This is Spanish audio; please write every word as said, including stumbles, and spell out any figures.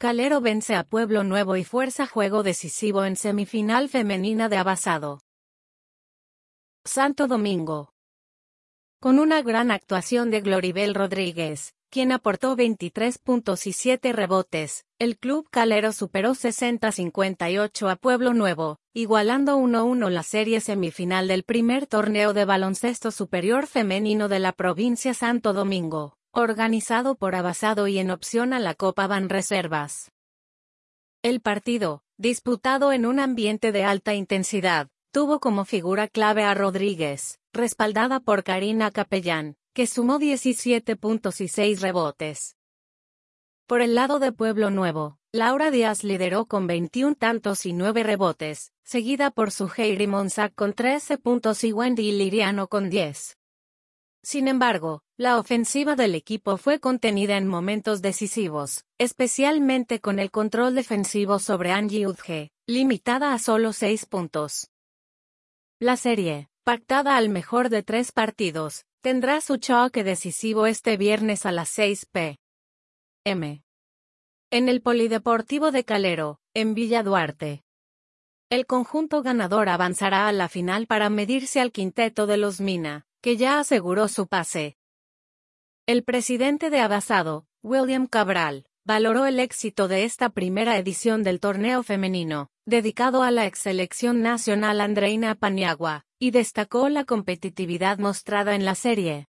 Calero vence a Pueblo Nuevo y fuerza juego decisivo en semifinal femenina de Abasado. Santo Domingo. Con una gran actuación de Gloribel Rodríguez, quien aportó veintitrés puntos y siete rebotes, el club calero superó sesenta a cincuenta y ocho a Pueblo Nuevo, igualando uno a uno la serie semifinal del primer torneo de baloncesto superior femenino de la provincia Santo Domingo, organizado por Abasado y en opción a la Copa Banreservas. El partido, disputado en un ambiente de alta intensidad, tuvo como figura clave a Rodríguez, respaldada por Karina Capellán, que sumó diecisiete puntos y seis rebotes. Por el lado de Pueblo Nuevo, Laura Díaz lideró con veintiún tantos y nueve rebotes, seguida por Suheiri Monsac con trece puntos y Wendy Liriano con diez. Sin embargo, la ofensiva del equipo fue contenida en momentos decisivos, especialmente con el control defensivo sobre Angie Udge, limitada a solo seis puntos. La serie, pactada al mejor de tres partidos, tendrá su choque decisivo este viernes a las seis pe eme. En el Polideportivo de Calero, en Villa Duarte. El conjunto ganador avanzará a la final para medirse al quinteto de los Mina, que ya aseguró su pase. El presidente de Abasado, William Cabral, valoró el éxito de esta primera edición del torneo femenino, dedicado a la exselección nacional Andreina Paniagua, y destacó la competitividad mostrada en la serie.